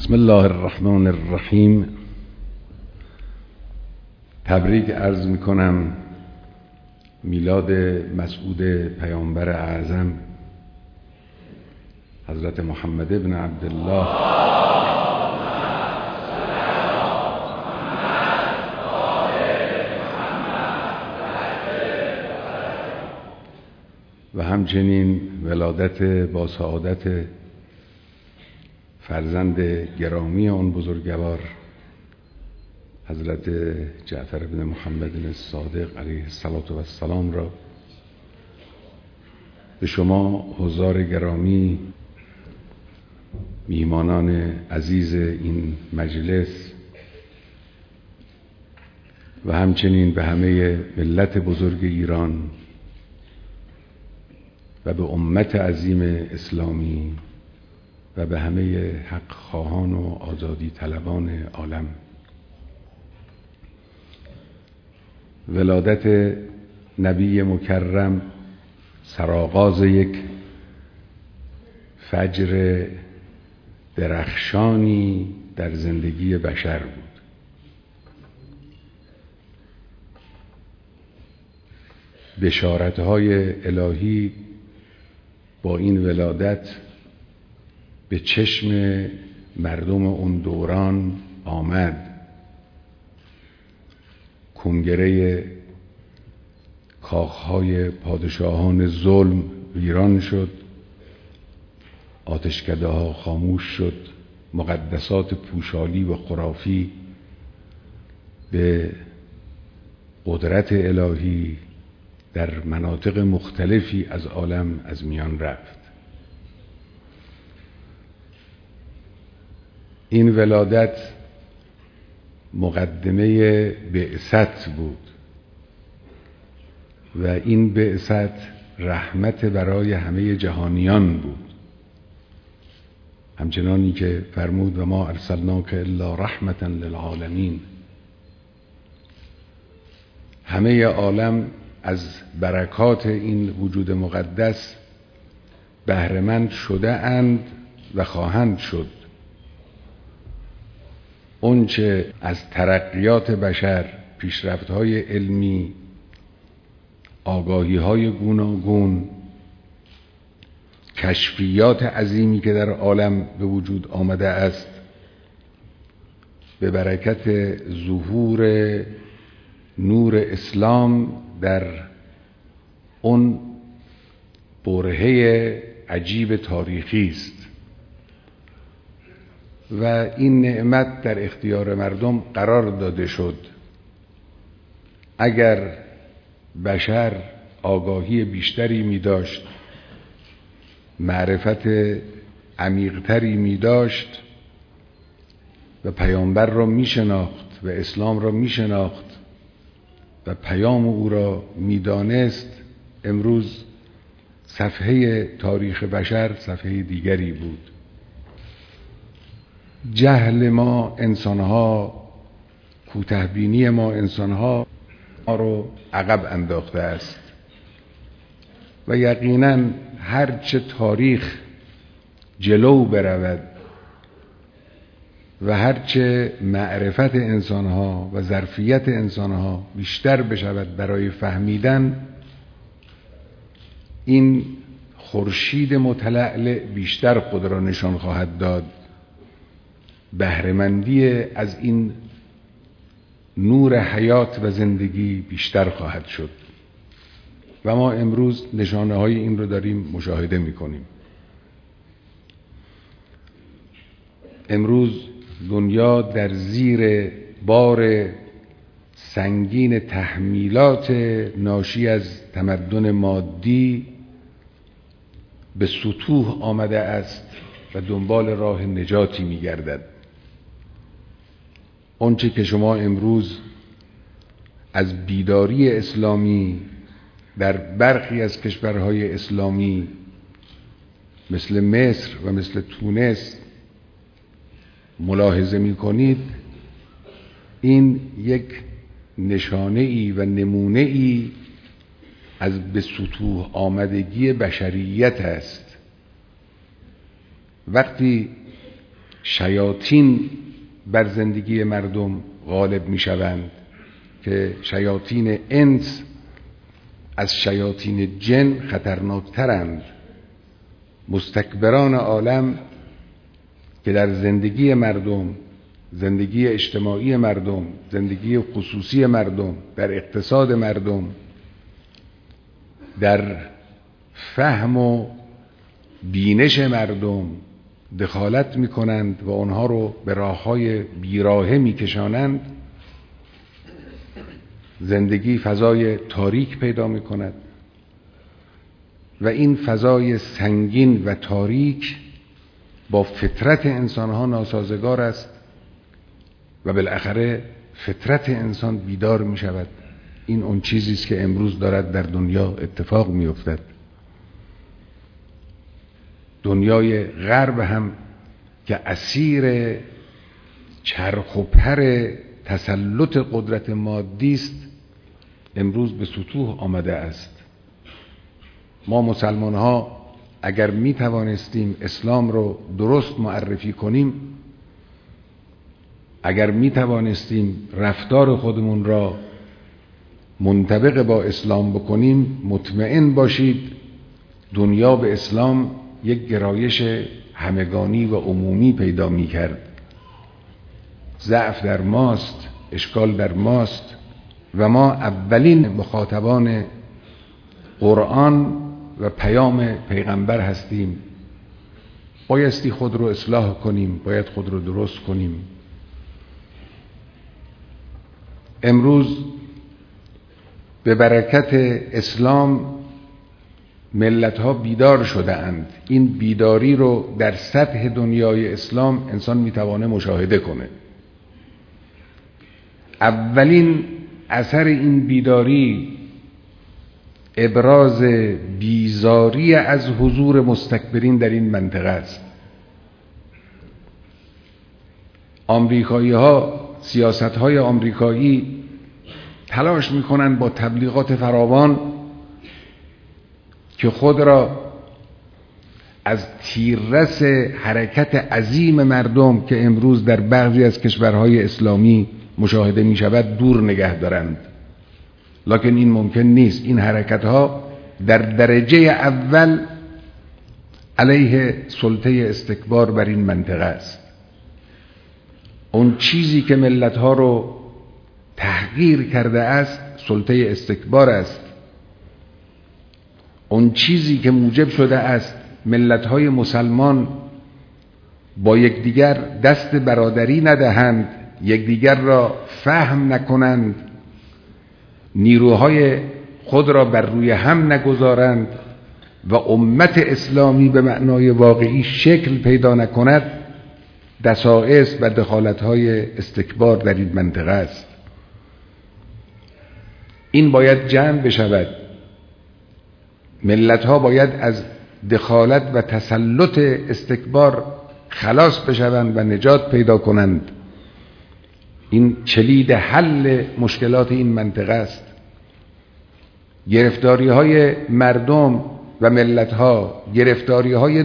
بسم الله الرحمن الرحیم. تبریک عرض میکنم میلاد مسعود پیامبر اعظم حضرت محمد ابن عبدالله و همچنین ولادت با سعادت فرزند گرامی آن بزرگوار حضرت جعفر بن محمد الصادق علیه السلام را به شما حضار گرامی، میهمانان عزیز این مجلس و همچنین به همه ملت بزرگ ایران و به امت عظیم اسلامی و به همه حق خواهان و آزادی طلبان عالم، ولادت نبی مکرم سرآغاز یک فجر درخشانی در زندگی بشر بود. بشارت‌های الهی با این ولادت به چشم مردم اون دوران آمد. کنگره کاخهای پادشاهان ظلم ویران شد، آتشکده ها خاموش شد، مقدسات پوشالی و خرافی به قدرت الهی در مناطق مختلفی از عالم از میان رفت. این ولادت مقدمه بعثت بود و این بعثت رحمت برای همه جهانیان بود، همچنانی که فرمود و ما ارسلناک الا رحمتا للعالمین. همه عالم از برکات این وجود مقدس بهره‌مند شده اند و خواهند شد. اونچه از ترقیات بشر، پیشرفت‌های علمی، آگاهی‌های گوناگون، کشفیات عظیمی که در عالم به وجود آمده است، به برکت ظهور نور اسلام در اون برهه عجیب تاریخی است و این نعمت در اختیار مردم قرار داده شد. اگر بشر آگاهی بیشتری می داشت، معرفت عمیق‌تری می داشت و پیامبر را می شناخت و اسلام را می شناخت و پیام او را می دانست، امروز صفحه تاریخ بشر صفحه دیگری بود. جهل ما انسانها، کوتاه‌بینی ما انسانها ما رو عقب انداخته است و یقیناً هرچه تاریخ جلو برود و هرچه معرفت انسانها و ظرفیت انسانها بیشتر بشود برای فهمیدن، این خورشید متلألئ بیشتر خود را نشان خواهد داد. بهره‌مندی از این نور حیات و زندگی بیشتر خواهد شد و ما امروز نشانه های این رو داریم مشاهده میکنیم. امروز دنیا در زیر بار سنگین تحمیلات ناشی از تمدن مادی به سطوح آمده است و دنبال راه نجاتی میگردد. آنچه که شما امروز از بیداری اسلامی در برخی از کشورهای اسلامی مثل مصر و مثل تونس ملاحظه می کنید، این یک نشانه ای و نمونه ای از به سطوح آمدگی بشریت است. وقتی شیاطین بر زندگی مردم غالب می شوند که شیاطین انس از شیاطین جن خطرناکترند. مستکبران عالم که در زندگی مردم، زندگی اجتماعی مردم، زندگی خصوصی مردم، در اقتصاد مردم، در فهم و بینش مردم دخالت می کنند و آنها رو به راههای بیراهه می کشانند، زندگی فضای تاریک پیدا می کند و این فضای سنگین و تاریک با فطرت انسانها ناسازگار است و بالاخره فطرت انسان بیدار می شود. این اون چیزی است که امروز دارد در دنیا اتفاق می افتد. دنیای غرب هم که اسیر چرخ و پر تسلط قدرت مادی است امروز به سطوح آمده است. ما مسلمان ها اگر می توانستیم اسلام رو درست معرفی کنیم، اگر می توانستیم رفتار خودمون را منطبق با اسلام بکنیم، مطمئن باشید دنیا به اسلام یک گرایش همگانی و عمومی پیدا می کرد. ضعف در ماست، اشکال در ماست و ما اولین مخاطبان قرآن و پیام پیغمبر هستیم. بایستی خود رو اصلاح کنیم، باید خود رو درست کنیم. امروز به برکت اسلام ملت‌ها بیدار شده اند. این بیداری رو در سطح دنیای اسلام انسان میتوانه مشاهده کنه. اولین اثر این بیداری ابراز بیزاری از حضور مستکبرین در این منطقه است. آمریکایی‌ها، سیاست‌های آمریکایی تلاش می‌کنند با تبلیغات فراوان که خود را از تیررس حرکت عظیم مردم که امروز در بعضی از کشورهای اسلامی مشاهده می شود دور نگه دارند. لکن این ممکن نیست. این حرکتها در درجه اول علیه سلطه استکبار بر این منطقه است. اون چیزی که ملتها رو تحقیر کرده است سلطه استکبار است. اون چیزی که موجب شده است ملت‌های مسلمان با یکدیگر دست برادری ندهند، یکدیگر را فهم نکنند، نیروهای خود را بر روی هم نگذارند و امت اسلامی به معنای واقعی شکل پیدا نکند، دسائس و دخالت‌های استکبار در این منطقه است. این باید جمع بشود. ملت‌ها باید از دخالت و تسلط استکبار خلاص بشوند و نجات پیدا کنند. این کلید حل مشکلات این منطقه است. گرفتاری‌های مردم و ملت‌ها، گرفتاری‌های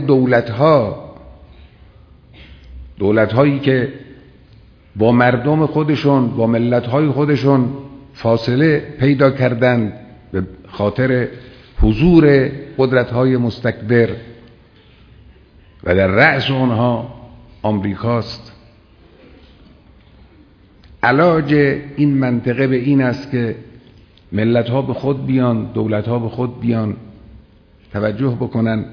دولت‌هایی که با مردم خودشون، با ملت‌های خودشون فاصله پیدا کردند به خاطر حضور قدرت‌های مستکبر و در رأس آنها آمریکاست. علاج این منطقه به این است که ملت‌ها به خود بیان، دولت‌ها به خود بیان، توجه بکنن،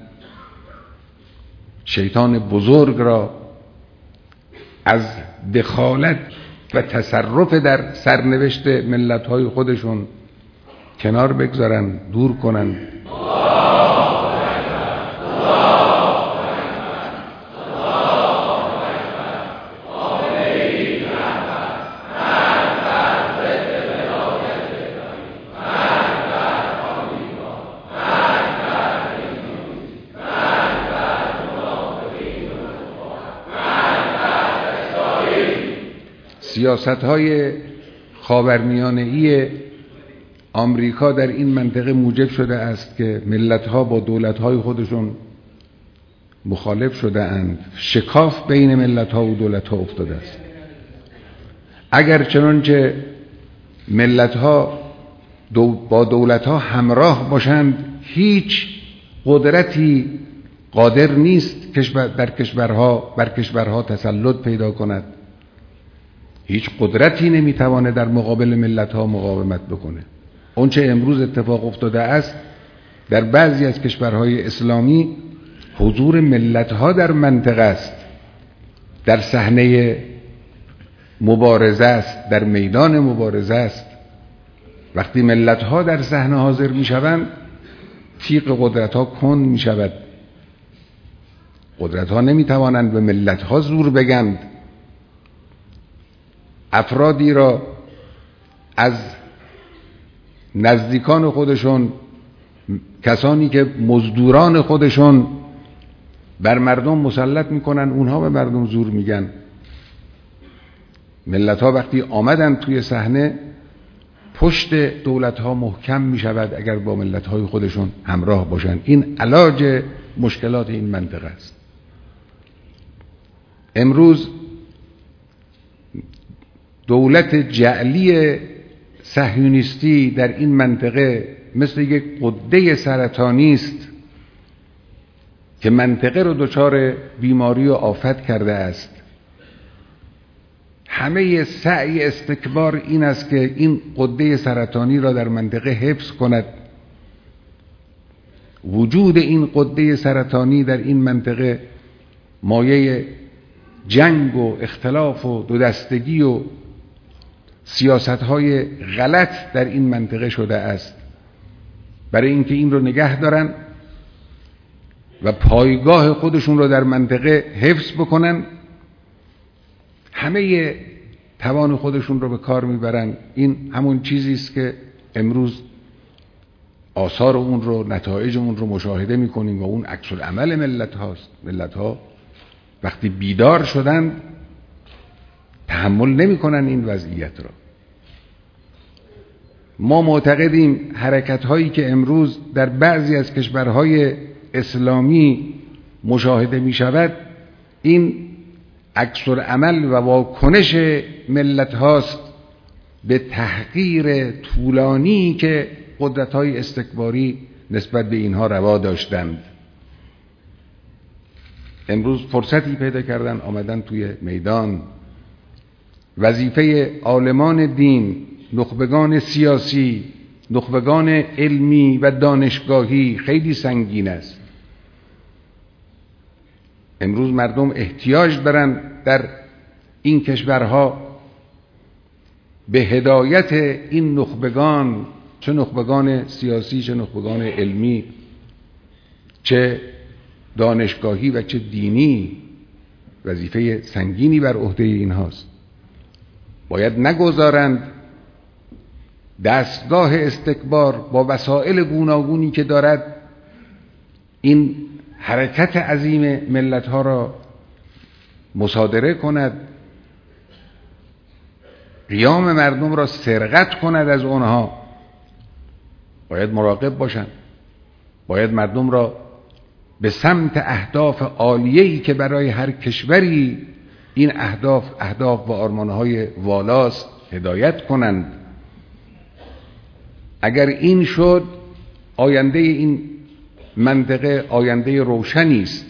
شیطان بزرگ را از دخالت و تصرف در سرنوشت ملت‌های خودشون کنار بگذارن، دور کنن. سیاست‌های خاورمیانه‌ای آمریکا در این منطقه موجب شده است که ملت‌ها با دولت‌های خودشون مخالف شده اند. شکاف بین ملت ها و دولت ها افتاده است. اگر چنانچه ملت ها با دولت ها همراه باشند، هیچ قدرتی قادر نیست بر کشورها تسلط پیدا کند. هیچ قدرتی نمیتوانه در مقابل ملت ها مقاومت بکنه. اون چه امروز اتفاق افتاده است در بعضی از کشورهای اسلامی، حضور ملت ها در منطقه است، در صحنه مبارزه است، در میدان مبارزه است. وقتی ملت ها در صحنه حاضر می شوند، تیغ قدرت ها کند می شود. قدرت ها نمی توانند به ملت ها زور بگند. افرادی را از نزدیکان خودشون، کسانی که مزدوران خودشون بر مردم مسلط میکنن، اونها به مردم زور میگن. ملت ها وقتی آمدن توی صحنه، پشت دولت ها محکم میشود اگر با ملت های خودشون همراه باشن. این علاج مشکلات این منطقه است. امروز دولت جعلی صهیونیستی در این منطقه مثل یک غده سرطانی است که منطقه رو دچار بیماری و آفت کرده است. همه سعی استکبار این است که این غده سرطانی را در منطقه حفظ کند. وجود این غده سرطانی در این منطقه مایه جنگ و اختلاف و دودستگی و سیاست‌های غلط در این منطقه شده است. برای اینکه این رو نگه دارن و پایگاه خودشون رو در منطقه حفظ بکنن، همه توان خودشون رو به کار میبرن. این همون چیزی است که امروز آثار اون رو، نتایج اون رو مشاهده میکنیم و اون عکس العمل ملت هاست. ملت ها وقتی بیدار شدن تحمل نمیکنن این وضعیت را. ما معتقدیم حرکت هایی که امروز در بعضی از کشورهای اسلامی مشاهده می شود، این عکس العمل و واکنش ملت هاست به تحقیر طولانی که قدرت های استکباری نسبت به اینها روا داشتند. امروز فرصتی پیدا کردن، آمدن توی میدان. وظیفه عالمان دین، نخبگان سیاسی، نخبگان علمی و دانشگاهی خیلی سنگین است. امروز مردم احتیاج دارن در این کشورها به هدایت این نخبگان، چه نخبگان سیاسی، چه نخبگان علمی، چه دانشگاهی و چه دینی. وظیفه سنگینی بر عهده اینهاست. باید نگذارند دستگاه استکبار با وسایل گوناگونی که دارد این حرکت عظیم ملت ها را مصادره کند، قیام مردم را سرقت کند از آنها. باید مراقب باشند. باید مردم را به سمت اهداف عالیه‌ای که برای هر کشوری این اهداف و آرمانهای والاست هدایت کنند. اگر این شد، آینده این منطقه آینده روشنی است.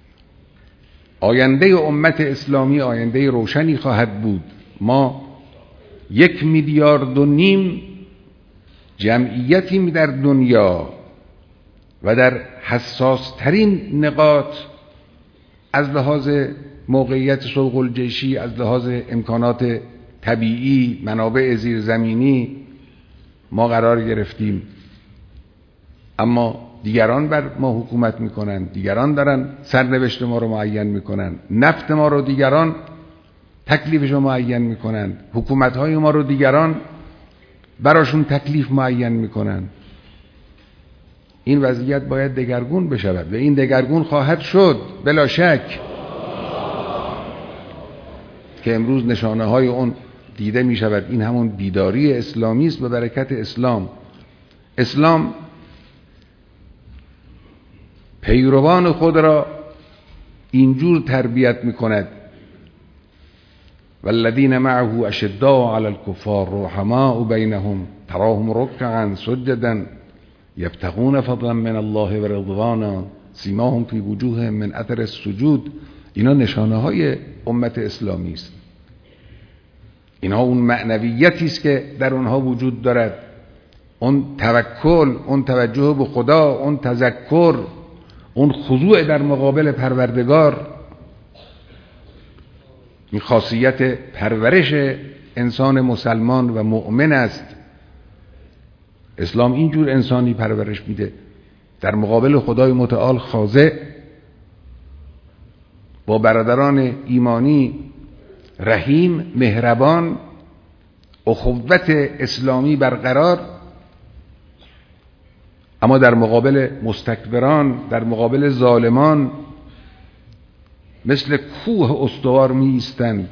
آینده امت اسلامی آینده روشنی خواهد بود. ما 1.5 میلیارد جمعیتیم در دنیا و در حساس ترین نقاط از لحاظ موقعیت سوق الجیشی، از لحاظ امکانات طبیعی، منابع زیرزمینی ما قرار گرفتیم. اما دیگران بر ما حکومت میکنن، دیگران دارن سرنوشت ما رو معین میکنن، نفت ما رو دیگران تکلیفش رو معین میکنن، حکومت‌های ما رو دیگران براشون تکلیف معین میکنن. این وضعیت باید دگرگون بشود و این دگرگون خواهد شد بلا شک که امروز نشانه های اون دیده می شود. این همون بیداری اسلامی است به برکت اسلام. اسلام پیروان خود را اینجور تربیت میکند. والذین معه اشداء علی الکفار رحماء بینهم تراهم رکعا سجدا یبتغون فضلا من الله و رضوانا سیماهم فی وجوههم من اثر السجود. اینا نشانه های امت اسلامی است. اینها اون معنویتی است که در اونها وجود دارد، اون توکل، اون توجه به خدا، اون تذکر، اون خضوع در مقابل پروردگار. این خاصیت پرورش انسان مسلمان و مؤمن است. اسلام اینجور انسانی پرورش میده، در مقابل خدای متعال خاضع، با برادران ایمانی رحیم، مهربان، اخوت اسلامی برقرار. اما در مقابل مستکبران، در مقابل ظالمان مثل کوه استوار می ایستند.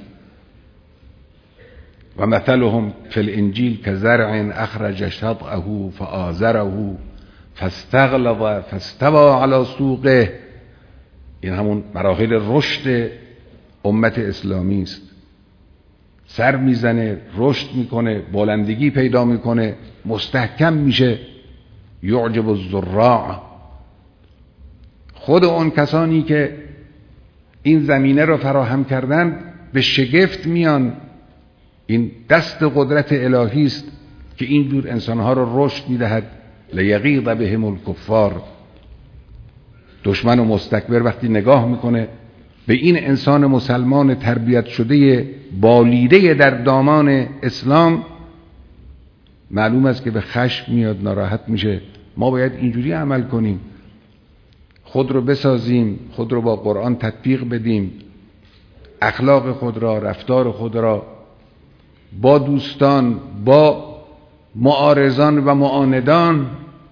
و مثلهم فی الانجیل کزرع اخرج شطأه فآزره فاستغلظ فاستوى علی سوقه. این همون مراحل رشد امت اسلامی است. سر میزنه، رشد میکنه، بلندگی پیدا میکنه، مستحکم میشه. یعجب الزراع. خود اون کسانی که این زمینه رو فراهم کردن به شگفت میان. این دست قدرت الهی است که اینجور انسانها رو رشد میدهد. لیغیظ بهم الکفار. دشمن و مستکبر وقتی نگاه میکنه به این انسان مسلمان تربیت شده بالیده در دامان اسلام، معلوم است که به خشم میاد، ناراحت میشه. ما باید اینجوری عمل کنیم، خود رو بسازیم، خود رو با قرآن تطبیق بدیم، اخلاق خود را، رفتار خود را با دوستان، با معارضان و معاندان،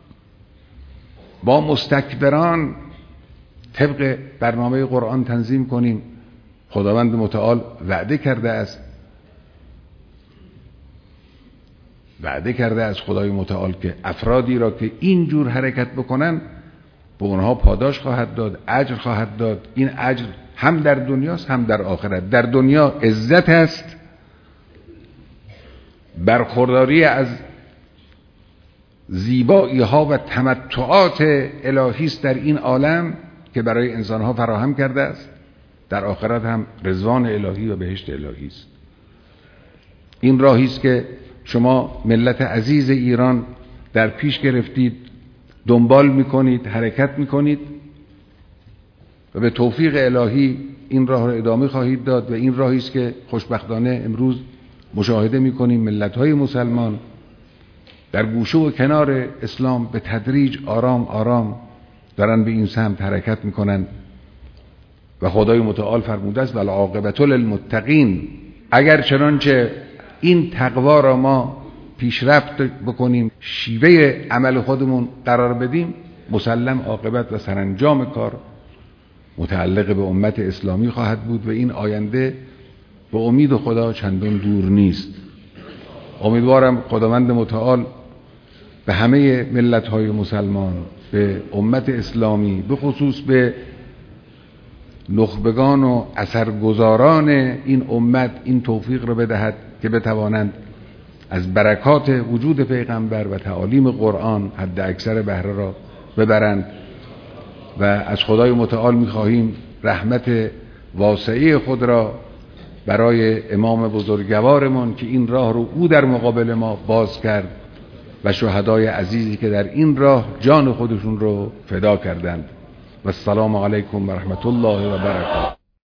با مستکبران طبق برنامه قرآن تنظیم کنیم. خداوند متعال وعده کرده است خدای متعال که افرادی را که اینجور حرکت بکنن به اونها پاداش خواهد داد، اجر خواهد داد. این اجر هم در دنیاست هم در آخرت. در دنیا عزت است، برخورداری از زیبایی ها و تمتعات الهی است در این عالم که برای انسانها فراهم کرده است. در آخرت هم رضوان الهی و بهشت الهی است. این راهی است که شما ملت عزیز ایران در پیش گرفتید، دنبال میکنید، حرکت میکنید و به توفیق الهی این راه را ادامه خواهید داد. و این راهی است که خوشبختانه امروز مشاهده میکنیم ملت‌های مسلمان در گوشه و کنار اسلام به تدریج آرام آرام دارن به این سمت حرکت میکنن. و خدای متعال فرموده است والعاقبة للمتقین. اگر چنانچه این تقوا را ما پیشرفت بکنیم، شیوه عمل خودمون قرار بدیم، مسلم عاقبت و سرانجام کار متعلق به امت اسلامی خواهد بود و این آینده به امید خدا چندان دور نیست. امیدوارم خداوند متعال به همه ملت‌های مسلمان، به امت اسلامی، به خصوص به نخبگان و اثرگذاران این امت این توفیق را بدهد که بتوانند از برکات وجود پیغمبر و تعالیم قرآن حد اکثر بهره را ببرند. و از خدای متعال می‌خواهیم رحمت واسعه خود را برای امام بزرگوارمان که این راه رو او در مقابل ما باز کرد و شهدای عزیزی که در این راه جان خودشون رو فدا کردند. و السلام علیکم و رحمت الله و برکاته.